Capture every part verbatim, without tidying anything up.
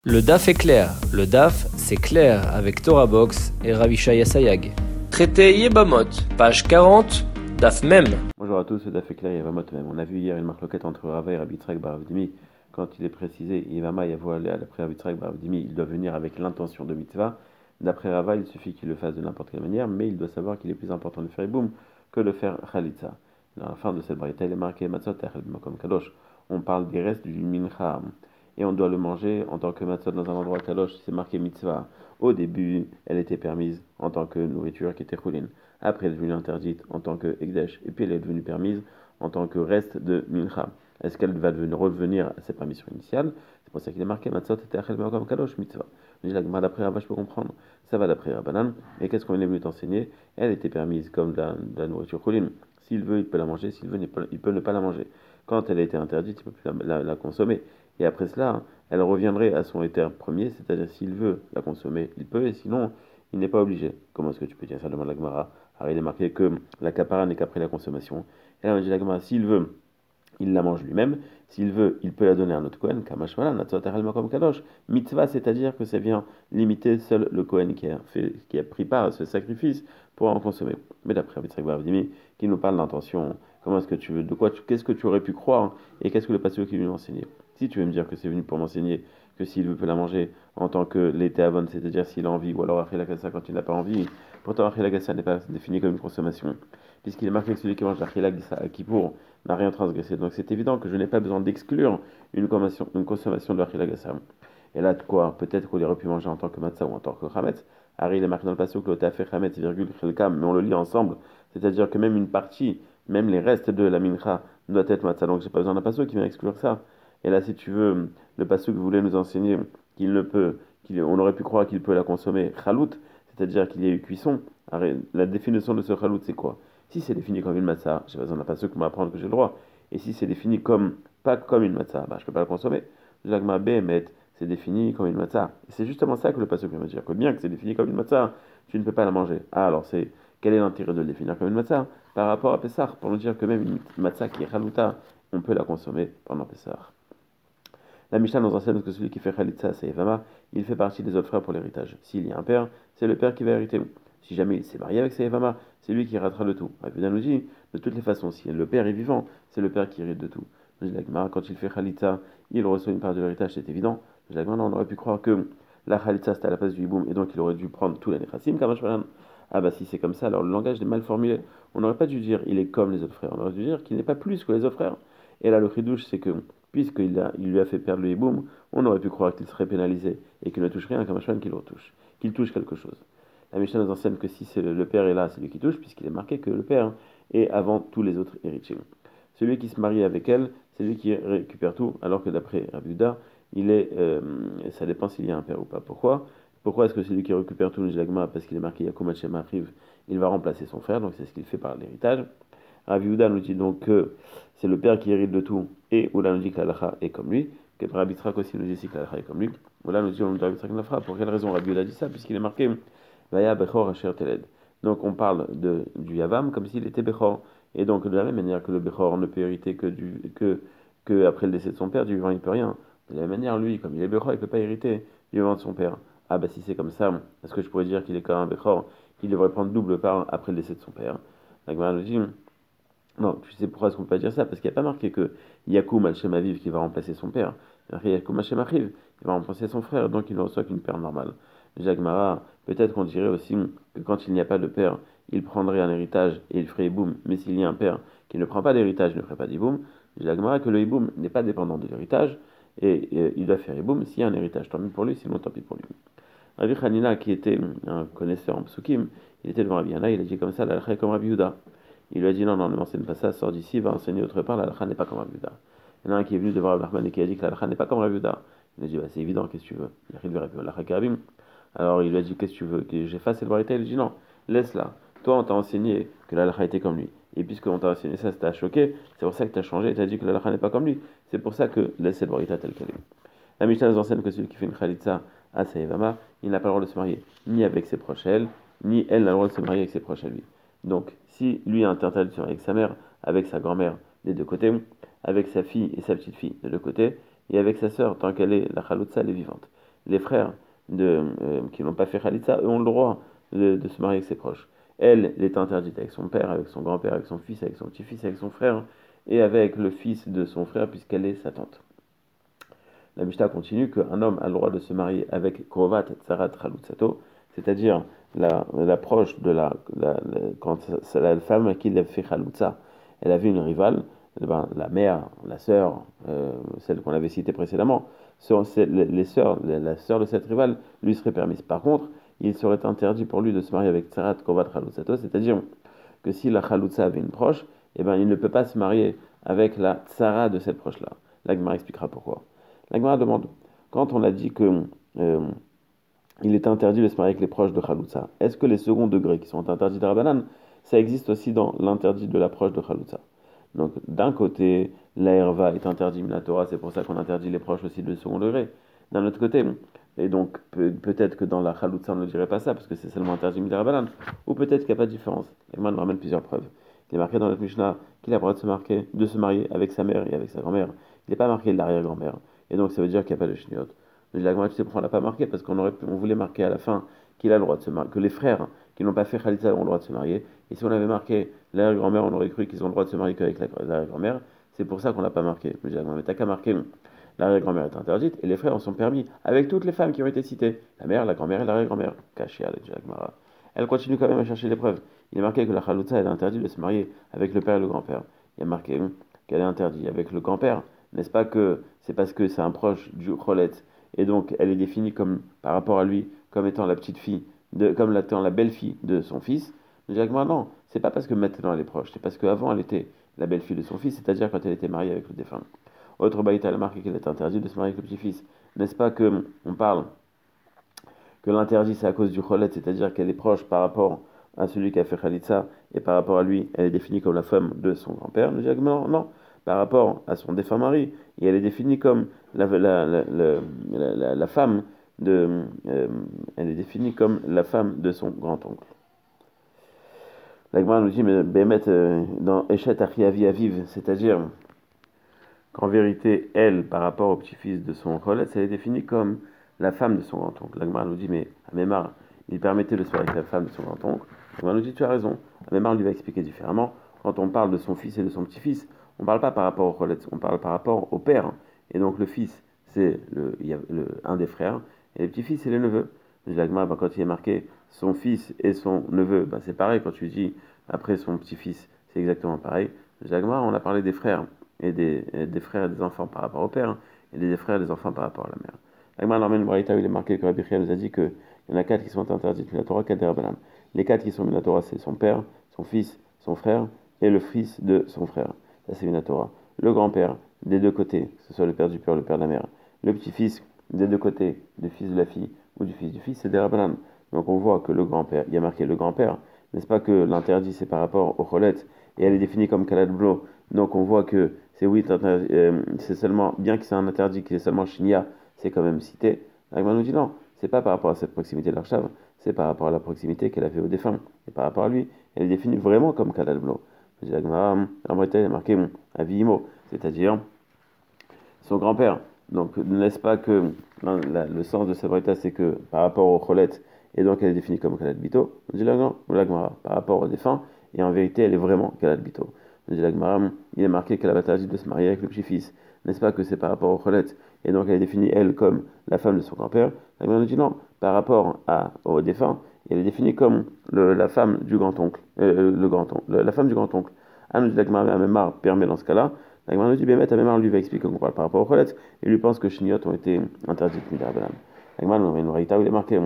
Le D A F est clair. Le D A F, c'est clair avec Torah Box et Ravishaya Sayag. Traité Yebamot, page quarante, D A F même. Bonjour à tous, le D A F est clair, Yevamot même. On a vu hier une marloquette entre Rava et Rabbi Yitzhak bar Avdimi. Quand il est précisé, Yevama Yavo aller d'après Rabbi Yitzhak bar Avdimi, il doit venir avec l'intention de mitzvah. D'après Rava, il suffit qu'il le fasse de n'importe quelle manière, mais il doit savoir qu'il est plus important de faire Iboum que de faire Khalitza. Dans la fin de cette braïta, il est marqué Matzot comme Kadosh. On parle des restes du mincha. Et on doit le manger en tant que matzot dans un endroit kadosh, c'est marqué mitzvah. Au début, elle était permise en tant que nourriture qui était choulin. Après, elle est devenue interdite en tant que ekdesh. Et puis, elle est devenue permise en tant que reste de mincha. Est-ce qu'elle va devenir, revenir à ses permissions initiales? C'est pour ça qu'il est marqué matzot et achel comme kadosh mitzvah. Je dis la Gemara d'après Rava, je peux comprendre. Ça va d'après Rabbanan. Et qu'est-ce qu'on est venu t'enseigner? Elle était permise comme de la, de la nourriture choulin. S'il veut, il peut la manger. S'il veut, il peut, il peut ne pas la manger. Quand elle a été interdite, il ne peut plus la, la, la consommer. Et après cela, elle reviendrait à son éther premier, c'est-à-dire s'il veut la consommer, il peut, et sinon, il n'est pas obligé. Comment est-ce que tu peux dire ça? Demande la Gemara. Alors il est marqué que la capara n'est qu'après la consommation. Et là, on dit la Gemara, s'il veut, il la mange lui-même. S'il veut, il peut la donner à un autre Kohen, Kamashmala, comme Kadosh. Mitzvah, c'est-à-dire que ça vient limiter seul le Kohen qui a, fait, qui a pris part à ce sacrifice pour en consommer. Mais d'après Abitzrak Bavdimi, qui nous parle d'intention, comment est-ce que tu veux, de quoi, qu'est-ce que tu aurais pu croire, et qu'est-ce que le pasteur qui lui a enseigné? Si tu veux me dire que c'est venu pour m'enseigner que s'il veut peut la manger en tant que l'été avon, c'est-à-dire s'il a envie, ou alors après la gassa quand il n'a pas envie, pourtant après la gassa n'est pas défini comme une consommation, puisqu'il est marqué que celui qui mange la khilak à Kippour n'a rien transgressé. Donc c'est évident que je n'ai pas besoin d'exclure une consommation, une consommation de la khilak. Et là, de quoi? Peut-être qu'on aurait pu manger en tant que matzah ou en tant que chametz. Harry, il est marqué dans le passage que le tafé chametz, virgule, chelkam, mais on le lit ensemble. C'est-à-dire que même une partie, même les restes de la mincha, doit être matzah. Donc j'ai pas besoin d'un passage qui vient exclure ça. Et là, si tu veux, le passage voulait nous enseigner qu'il ne peut, qu'il, on aurait pu croire qu'il peut la consommer chalout, c'est-à-dire qu'il y a eu cuisson. Harry, la définition de ce chalout, c'est quoi? Si c'est défini comme une matzah, j'ai pas besoin d'un passage pour m'apprendre que j'ai le droit. Et si c'est défini comme, pas comme une matzah, bah je peux pas la consommer. Jagma behemet, c'est défini comme une matzah. Et c'est justement ça que le passage vient me dire, que bien que c'est défini comme une matzah, tu ne peux pas la manger. Ah, alors c'est, quel est l'intérêt de le définir comme une matzah par rapport à Pessah, pour nous dire que même une matzah qui est chalouta, on peut la consommer pendant Pessah. La Mishnah nous enseigne que celui qui fait Khalitsa, c'est Evama, il fait partie des autres frères pour l'héritage. S'il y a un père, c'est le père qui va hériter. Si jamais il s'est marié avec ses Evama, c'est lui qui héritera le tout. Rabbi nous dit, de toutes les façons, si le père est vivant, c'est le père qui hérite de tout. Quand il fait Khalitsa, il reçoit une part de l'héritage, c'est évident. Non, on aurait pu croire que la Khalitsa c'était à la place du Hiboum et donc il aurait dû prendre tout la Nechassim, ah bah si c'est comme ça, alors le langage est mal formulé. On n'aurait pas dû dire il est comme les autres frères, on aurait dû dire qu'il n'est pas plus que les autres frères. Et là, le chidouche, c'est que puisqu'il a, il lui a fait perdre le hiboum, on aurait pu croire qu'il serait pénalisé et qu'il ne touche rien comme un cheval qu'il retouche, qu'il touche quelque chose. La Mishnah nous enseigne que si c'est le, le père est là, c'est lui qui touche, puisqu'il est marqué que le père est avant tous les autres héritiers. Celui qui se marie avec elle, c'est lui qui récupère tout, alors que d'après Rabbi Yehuda, il est, euh, ça dépend s'il y a un père ou pas. Pourquoi Pourquoi est-ce que c'est lui qui récupère tout le Jagma? Parce qu'il est marqué Yakum Hachem Achiv, il va remplacer son frère, donc c'est ce qu'il fait par l'héritage. Rabbi Yehuda nous dit donc que c'est le père qui hérite de tout, et Oula nous dit que l'alacha est comme lui, que Rabbi Yitzhak aussi nous dit que l'alacha est comme lui. Oula nous dit on nous dit Rabbi Yitzhak Nafra. Pour quelle raison Rabbi Yehuda dit ça? Puisqu'il est marqué Vaya Bechor Asher Teled. Donc on parle de, du Yavam comme s'il était Bechor. Et donc de la même manière que le Bechor ne peut hériter que, du, que, que après le décès de son père, du vivant il ne peut rien. De la même manière, lui, comme il est Bechor, il ne peut pas hériter du vivant de son père. Ah bah si c'est comme ça, est-ce que je pourrais dire qu'il est quand même Bechor, qu'il devrait prendre double part après le décès de son père? La Gemara nous dit non, tu sais pourquoi est-ce qu'on peut pas dire ça? Parce qu'il n'y a pas marqué que Yakoum Al-Shem Aviv qui va remplacer son père. Yakoum Al-Shem Achiv, il va remplacer son frère, donc il ne reçoit qu'une père normale. Jagmara, peut-être qu'on dirait aussi que quand il n'y a pas de père, il prendrait un héritage et il ferait Iboum. Mais s'il y a un père qui ne prend pas d'héritage, il ne ferait pas d'Iboum. Jagmara, que le Iboum n'est pas dépendant de l'héritage et, et il doit faire Iboum s'il y a un héritage. Tant mieux pour lui, sinon tant pis pour lui. Rabbi Hanina, qui était un connaisseur en psukim, il était devant Rabbi Yana, il a dit comme ça, la halakha est comme Rabbi Yehuda. Il lui a dit non, non, ne m'enseigne pas ça, sors d'ici, va enseigner autre part, la halakha n'est pas comme Rabbi Yehuda. Il y en a un qui est venu devant Rabbi Nachman et qui a dit que la halakha n'est pas comme Rabbi Yehuda. Il a dit bah, c'est évident, qu'est-ce que tu veux? Il a dit Rabbi Yehuda. Alors il lui a dit qu'est-ce que tu veux? Que j'efface le barita? Il a dit non, laisse-la. Toi, on t'a enseigné que la halakha était comme lui. Et puisqu'on t'a enseigné ça, ça t'a choqué, c'est pour ça que tu as changé et tu as dit que la halakha n'est pas comme lui. C'est pour ça que laisse le barita tel qu'elle est. La Mishnah nous enseigne que celui qui fait une khalitza à sa Evama, il n'a pas le droit de se marier ni avec ses proches elle, ni elle n'a le droit de se marier avec ses proches à lui. Donc, si lui a interdit de se marier avec sa mère, avec sa grand-mère des deux côtés, avec sa fille et sa petite-fille des deux côtés, et avec sa sœur, tant qu'elle est la khalitza, elle est vivante. les frères de, euh, qui n'ont pas fait Khalitsa, eux ont le droit de, de se marier avec ses proches. Elle, elle est interdite avec son père, avec son grand-père, avec son fils, avec son petit-fils, avec son frère, et avec le fils de son frère, puisqu'elle est sa tante. La Mishnah continue qu'un homme a le droit de se marier avec Krovat et Tsarat Chalutzato, c'est-à-dire la, la proche de la, la, la quand c'est la femme à qui il a fait Chalutza, elle avait une rivale, eh ben, la mère, la sœur, euh, celle qu'on avait citée précédemment, sont, les, les sœurs, la sœur de cette rivale lui serait permise. Par contre, il serait interdit pour lui de se marier avec Tsarat Krovat Chalutzato, c'est-à-dire que si la Chalutza avait une proche, eh ben, il ne peut pas se marier avec la Tsara de cette proche-là. La Gemara expliquera pourquoi. La Gemara demande, quand on a dit que euh, il est interdit de se marier avec les proches de Khaloutsa, est-ce que les seconds degrés qui sont interdits de Rabbanan, ça existe aussi dans l'interdit de l'approche de Khaloutsa? Donc d'un côté, la herva est interdit la Torah, c'est pour ça qu'on interdit les proches aussi de second degré. D'un autre côté, et donc peut- peut-être que dans la Khaloutsa on ne dirait pas ça, parce que c'est seulement interdit de Rabbanan, ou peut-être qu'il n'y a pas de différence. Et moi, on nous ramène plusieurs preuves. Il est marqué dans la Mishnah qu'il a le droit de se, marquer, de se marier avec sa mère et avec sa grand-mère. Il n'est pas marqué de l'arrière-grand-mère. Et donc ça veut dire qu'il n'y a pas de chniot. Mais la tu sais pourquoi on l'a pas marqué? Parce qu'on aurait, on voulait marquer à la fin qu'il a le droit de se marier, que les frères qui n'ont pas fait Khalitza ont le droit de se marier. Et si on avait marqué l'arrière-grand-mère, on aurait cru qu'ils ont le droit de se marier qu'avec l'arrière-grand-mère. C'est pour ça qu'on l'a pas marqué. Je dis, mais t'as qu'à marquer, l'arrière-grand-mère est interdite et les frères en sont permis avec toutes les femmes qui ont été citées. La mère, la grand-mère et l'arrière-grand-mère. Caché à la Elle continue quand même à chercher les preuves. Il est marqué que la Khalitza est interdite de se marier avec le père et le grand-père. Il y a marqué qu'elle est interdite avec le grand-père. N'est-ce pas que c'est parce que c'est un proche du Cholet, et donc elle est définie comme, par rapport à lui, comme étant la petite fille, de, comme étant la belle-fille de son fils? Jacques, non, c'est pas parce que maintenant elle est proche, c'est parce qu'avant elle était la belle-fille de son fils, c'est-à-dire quand elle était mariée avec le défunt. Autre baïta, elle a marqué qu'elle est interdite de se marier avec le petit-fils. N'est-ce pas que on parle que l'interdit c'est à cause du Cholet, c'est-à-dire qu'elle est proche par rapport à celui qui a fait Khalitsa, et par rapport à lui, elle est définie comme la femme de son grand-père? Jacques, non, non. Par rapport à son défunt mari, et elle est définie comme la, la, la, la, la femme de, euh, elle est définie comme la femme de son grand-oncle. La Gemara nous dit, mais Bémet, euh, dans Eshet Achi Avi Aviv, c'est-à-dire qu'en vérité, elle, par rapport au petit-fils de son Cholet, elle est définie comme la femme de son grand-oncle. La Gemara nous dit, mais Amémar, il permettait de se faire avec la femme de son grand-oncle. La Gemara nous dit, tu as raison. Amémar lui va expliquer différemment. Quand on parle de son fils et de son petit-fils, on ne parle pas par rapport au Cholet, on parle par rapport au père. Et donc le fils, c'est le, il y a le, un des frères, et le petit-fils, c'est le neveu. La Gemara, ben, quand il est marqué son fils et son neveu, ben, c'est pareil. Quand tu dis après son petit-fils, c'est exactement pareil. La Gemara, on a parlé des frères et des, et des frères et des enfants par rapport au père, hein, et des frères et des enfants par rapport à la mère. La Gemara l'emmène Braïta où il est marqué que Rabbi Chia nous a dit qu'il y en a quatre qui sont interdits de la Torah, quatre des Rabbanan. Les quatre qui sont de la Torah, c'est son père, son fils, son frère et le fils de son frère. Ça, c'est une Torah. Le grand-père, des deux côtés, que ce soit le père du père ou le père de la mère. Le petit-fils, des deux côtés, du fils de la fille ou du fils du fils, c'est des Rabbanan. Donc on voit que le grand-père, il y a marqué le grand-père, n'est-ce pas que l'interdit c'est par rapport au Cholet, et elle est définie comme Kalad Blo. Donc on voit que c'est oui, euh, c'est seulement, bien que c'est un interdit qui est seulement Shinya, c'est quand même cité. Agma nous dit non, c'est pas par rapport à cette proximité de l'Archav, c'est par rapport à la proximité qu'elle a fait au défunt. Et par rapport à lui, elle est définie vraiment comme Kalad Blo. Agma, en Bretagne, elle est marqué Avimo, c'est-à-dire son grand-père. Donc, n'est-ce pas que la, la, le sens de cette breta, c'est que par rapport au Cholet, et donc elle est définie comme Kalat Bito, on dit la non, la Gemara, par rapport au défunt, et en vérité, elle est vraiment Kalat Bito. On dit la Gemara, il est marqué qu'elle a interdit de se marier avec le petit-fils. N'est-ce pas que c'est par rapport au Cholet, et donc elle est définie, elle, comme la femme de son grand-père? La Gemara nous dit non, par rapport à, au défunt, elle est définie comme le, la femme du grand-oncle, euh, le grand-oncle, la femme du grand-oncle. Ah, nous dit la Gemara, Amemar permet dans ce cas-là. La Gemara nous dit, Bémet, Amemar lui va expliquer qu'on parle par rapport au Cholet, et lui pense que Shniot ont été interdites de Midarabanan. La Gemara nous met une où il est marqué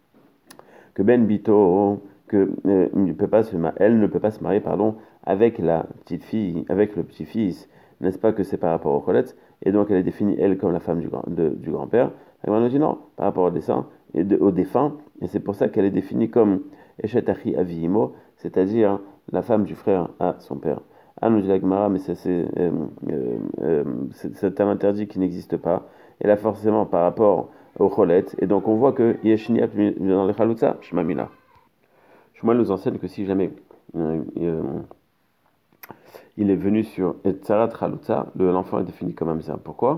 que Ben Bito, que euh, ne peut pas se elle ne peut pas se marier, pardon, avec la petite fille, avec le petit-fils, n'est-ce pas que c'est par rapport au Cholet, et donc elle est définie elle comme la femme du, grand, de, du grand-père. La Gemara nous dit non, par rapport au dessin et de, au défunt, et c'est pour ça qu'elle est définie comme Eshet Achi Avihimo, c'est-à-dire la femme du frère à son père. Ah, nous dit la Gemara, mais c'est, c'est, euh, euh, euh, c'est, c'est un interdit qui n'existe pas. Et là, forcément, par rapport au Cholet, et donc on voit que Yeshniak dans le Chalutza, Shmamina. Shmuel nous enseigne que si jamais euh, euh, il est venu sur Etzarat Chalutza, l'enfant est défini comme Hamza. Pourquoi?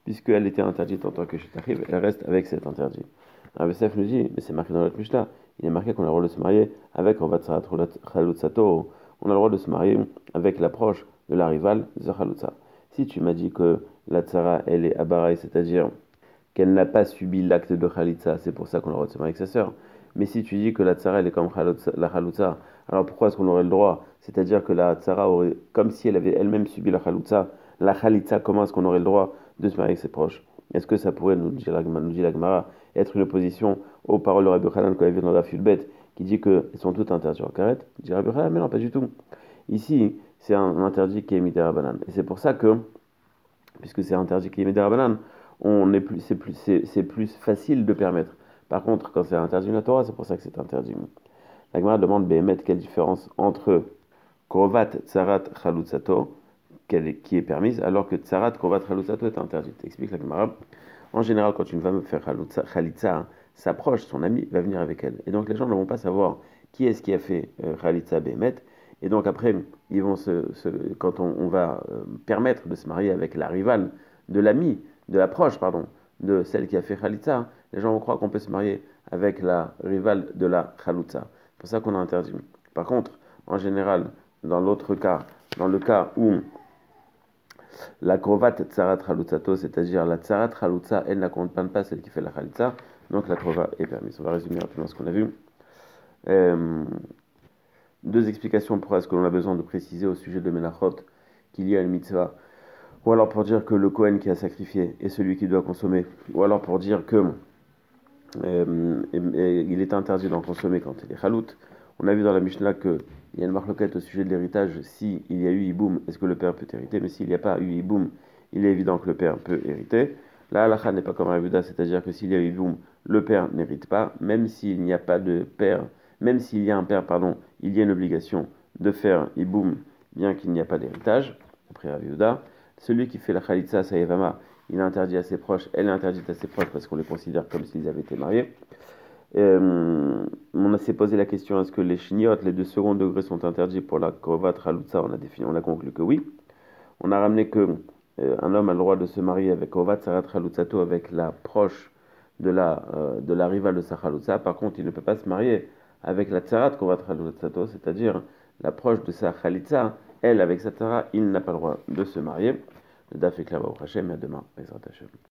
puisqu'elle était interdite en tant que shetachiv, elle reste avec cet interdit. Rav Yosef nous dit, mais c'est marqué dans notre Mishnah, il est marqué qu'on a le droit de se marier avec Rovat Sarat Chalutzato, on a le droit de se marier avec l'approche de la rivale de Chalutza. Si tu m'as dit que la tsara, elle est abarai, c'est-à-dire qu'elle n'a pas subi l'acte de Khalitsa, c'est pour ça qu'on a le droit de se marier avec sa sœur. Mais si tu dis que la tsara, elle est comme Khalutza, la Khalutza, alors pourquoi est-ce qu'on aurait le droit? C'est-à-dire que la tsara aurait, comme si elle avait elle-même subi la Khalutza, la Khalitsa, comment est-ce qu'on aurait le droit de se marier avec ses proches? Est-ce que ça pourrait, nous dire la, nous dit la Gemara, être une opposition aux paroles de Rabbi Yochanan qu'on avait vu dans la Fulbet, qui dit qu'elles sont toutes interdites en carrette? Il dit Rabbi Yochanan, mais non, pas du tout. Ici, c'est un interdit qui est midera banane. Et c'est pour ça que, puisque c'est un interdit qui est midera banane, on est plus, c'est plus, c'est, c'est plus facile de permettre. Par contre, quand c'est interdit de la Torah, c'est pour ça que c'est interdit. La Gemara demande, Béhémet, quelle différence entre Krovat Tsarat Chalutzato, qui est permise, alors que Tsarat Krovat Chalutzato est interdite. Explique la Gemara. En général, quand une femme faire Khalitza, sa proche, son ami, va venir avec elle. Et donc les gens ne vont pas savoir qui est-ce qui a fait euh, Khalitza Béhémet. Et donc après, ils vont se, se, quand on, on va euh, permettre de se marier avec la rivale de l'ami, de la proche, pardon, de celle qui a fait Khalitza, les gens vont croire qu'on peut se marier avec la rivale de la Khalitza. C'est pour ça qu'on a interdit. Par contre, en général, dans l'autre cas, dans le cas où la krovat tsarat chalutzato, c'est-à-dire la tsarat chalutza, elle n'accompagne pas celle qui fait la khalitza, donc la krova est permise. On va résumer rapidement ce qu'on a vu. Euh, deux explications pour est-ce que l'on a besoin de préciser au sujet de Menachot qu'il y a une mitzvah, ou alors pour dire que le Kohen qui a sacrifié est celui qui doit consommer, ou alors pour dire que euh, et, et, il est interdit d'en consommer quand il est chalout. On a vu dans la Mishnah qu'il y a une marloquette au sujet de l'héritage. S'il y a eu hiboum, est-ce que le père peut hériter? Mais s'il n'y a pas eu hiboum, il est évident que le père peut hériter. La halakha n'est pas comme Rav Yehuda, c'est-à-dire que s'il y a eu hiboum, le père n'hérite pas, même s'il n'y a pas de père, même s'il y a un père, pardon, il y a une obligation de faire hiboum, bien qu'il n'y a pas d'héritage, après Rav Yehuda. Celui qui fait la khalitza, sayevama, il est interdit à ses proches, elle est interdite à ses proches parce qu'on les considère comme s'ils avaient été mariés. Euh, on s'est posé la question, est-ce que les chniotes, les deux seconds degrés sont interdits pour la krovat chalutza? On a défini, on a conclu que oui. On a ramené que euh, un homme a le droit de se marier avec krovat sarat chalutzato, avec la proche de la euh, de la rivale de sa chalutza. Par contre, il ne peut pas se marier avec la tsarat krovat chalutzato, c'est-à-dire la proche de sa chalitza. Elle, avec sa tsara, il n'a pas le droit de se marier. Le daf est clair, Baruch Hashem, et à demain, Bezrat Hashem.